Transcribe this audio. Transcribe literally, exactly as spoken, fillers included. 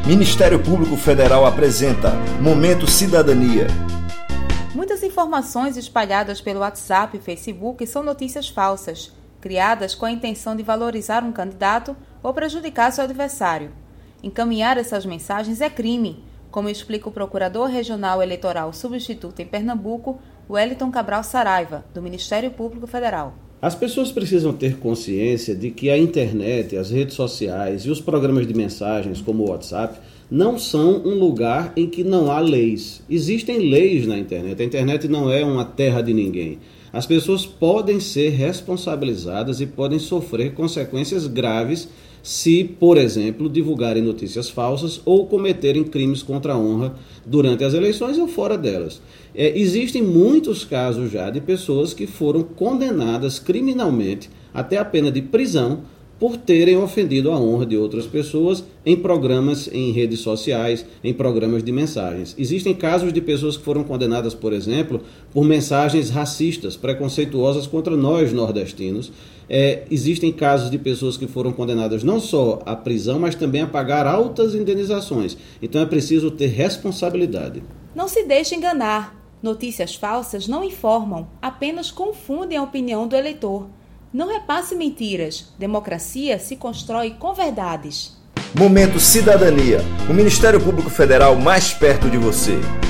Ministério Público Federal apresenta Momento Cidadania. Muitas informações espalhadas pelo WhatsApp e Facebook são notícias falsas, criadas com a intenção de valorizar um candidato ou prejudicar seu adversário. Encaminhar essas mensagens é crime, como explica o Procurador Regional Eleitoral Substituto em Pernambuco, Wellington Cabral Saraiva, do Ministério Público Federal. As pessoas precisam ter consciência de que a internet, as redes sociais e os programas de mensagens como o WhatsApp não são um lugar em que não há leis. Existem leis na internet. A internet não é uma terra de ninguém. As pessoas podem ser responsabilizadas e podem sofrer consequências graves se, por exemplo, divulgarem notícias falsas ou cometerem crimes contra a honra durante as eleições ou fora delas. É, existem muitos casos já de pessoas que foram condenadas criminalmente até a pena de prisão por terem ofendido a honra de outras pessoas em programas em redes sociais, em programas de mensagens. Existem casos de pessoas que foram condenadas, por exemplo, por mensagens racistas, preconceituosas contra nós nordestinos. É, existem casos de pessoas que foram condenadas não só à prisão, mas também a pagar altas indenizações. Então é preciso ter responsabilidade. Não se deixe enganar. Notícias falsas não informam, apenas confundem a opinião do eleitor. Não repasse mentiras. Democracia se constrói com verdades. Momento Cidadania. O Ministério Público Federal mais perto de você.